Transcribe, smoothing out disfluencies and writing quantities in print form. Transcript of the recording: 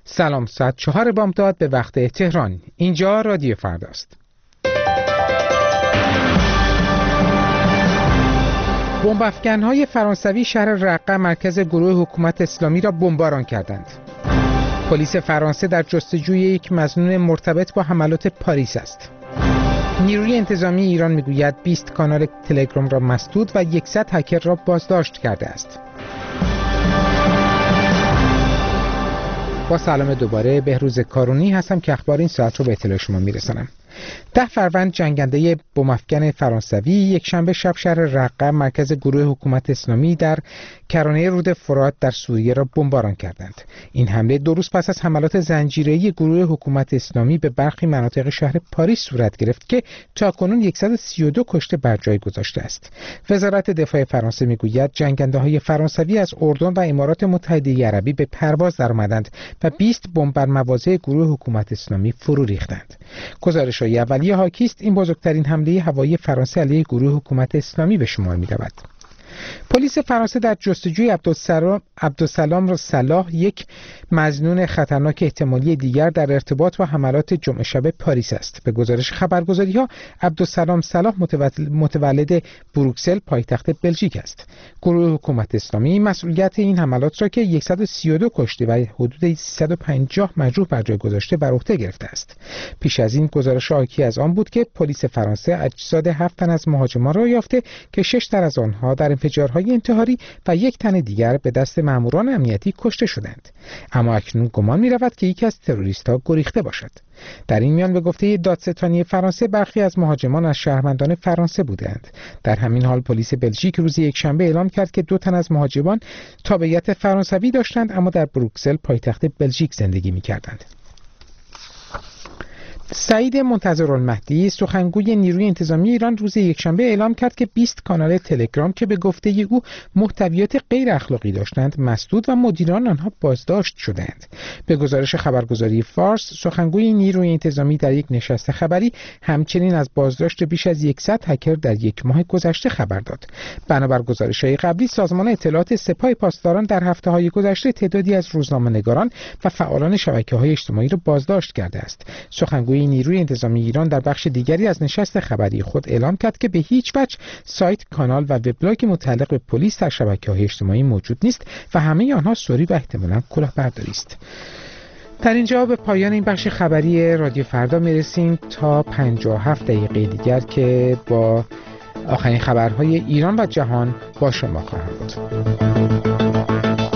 سلام، ساعت 4 بامداد به وقت تهران. اینجا رادیو فرداست. بمب‌افکن‌های فرانسوی شهر رقه مرکز گروه حکومت اسلامی را بمباران کردند. پلیس فرانسه در جستجوی یک مظنون مرتبط با حملات پاریس است. نیروی انتظامی ایران میگوید 20 کانال تلگرام را مسدود و 100 هکر را بازداشت کرده است. با سلام دوباره، بهروز کارونی هستم که اخبار این ساعت رو به اطلاع شما میرسانم. 10 فروند جنگنده بمب‌افکن فرانسوی یک شنبه شب شهر رقه مرکز گروه حکومت اسلامی در کرانه رود فرات در سوریه را بمباران کردند. این حمله 2 روز پس از حملات زنجیره‌ای گروه حکومت اسلامی به برخی مناطق شهر پاریس صورت گرفت که تاکنون 132 کشته بر جای گذاشته است. وزارت دفاع فرانسه میگوید جنگنده‌های فرانسوی از اردن و امارات متحده عربی به پرواز درآمدند و 20 بمب بر مواضع گروه حکومت اسلامی فرو ریختند. گزارش‌های اولیه حاکی است این بزرگترین حمله هوایی فرانسه علیه گروه حکومت اسلامی به شمار می‌رود. پلیس فرانسه در جستجوی عبدالسلام صلاح، یک مظنون خطرناک احتمالی دیگر در ارتباط با حملات جمعه شب پاریس است. به گزارش خبرگزاری‌ها عبدالسلام صلاح متولد بروکسل پایتخت بلژیک است. گروه حکومت اسلامی مسئولیت این حملات را که 132 کشته و حدود 350 مجروح بر جای گذاشته بر عهده گرفته است. پیش از این گزارش حاکی از آن بود که پلیس فرانسه اجساد 7 تن از مهاجمان را یافته که 6 تن از آنها در انفجارهای انتحاری و 1 تن دیگر به دست ماموران امنیتی کشته شدند. اما اکنون گمان می‌رود که یکی از تروریست‌ها گریخته باشد. در این میان به گفته دادستانی فرانسه برخی از مهاجمان از شهروندان فرانسه بودند. در همین حال پلیس بلژیک روز یکشنبه اعلام کرد که 2 تن از مهاجمان تابعیت فرانسوی داشتند اما در بروکسل پایتخت بلژیک زندگی می‌کردند. سعید منتظرالمهدی، سخنگوی نیروی انتظامی ایران، روز یکشنبه اعلام کرد که 20 کانال تلگرام که به گفته او محتویات غیر اخلاقی داشتند مسدود و مدیران آنها بازداشت شدند. به گزارش خبرگزاری فارس، سخنگوی نیروی انتظامی در یک نشست خبری همچنین از بازداشت بیش از 100 هکر در 1 ماه گذشته خبر داد. بنابر گزارش‌های قبلی، سازمان اطلاعات سپاه پاسداران در هفته‌های گذشته تعدادی از روزنامه‌نگاران و فعالان شبکه‌های اجتماعی را بازداشت کرده است. سخنگوی نیروی انتظامی ایران در بخش دیگری از نشست خبری خود اعلام کرد که به هیچ وجه سایت، کانال و وبلاگ متعلق به پلیس در شبکه‌های اجتماعی موجود نیست و همه آنها سوری و احتمالاً کلاهبرداری است. در اینجا به پایان این بخش خبری رادیو فردا میرسیم تا 57 دقیقه دیگر که با آخرین خبرهای ایران و جهان با شما خواهم بود.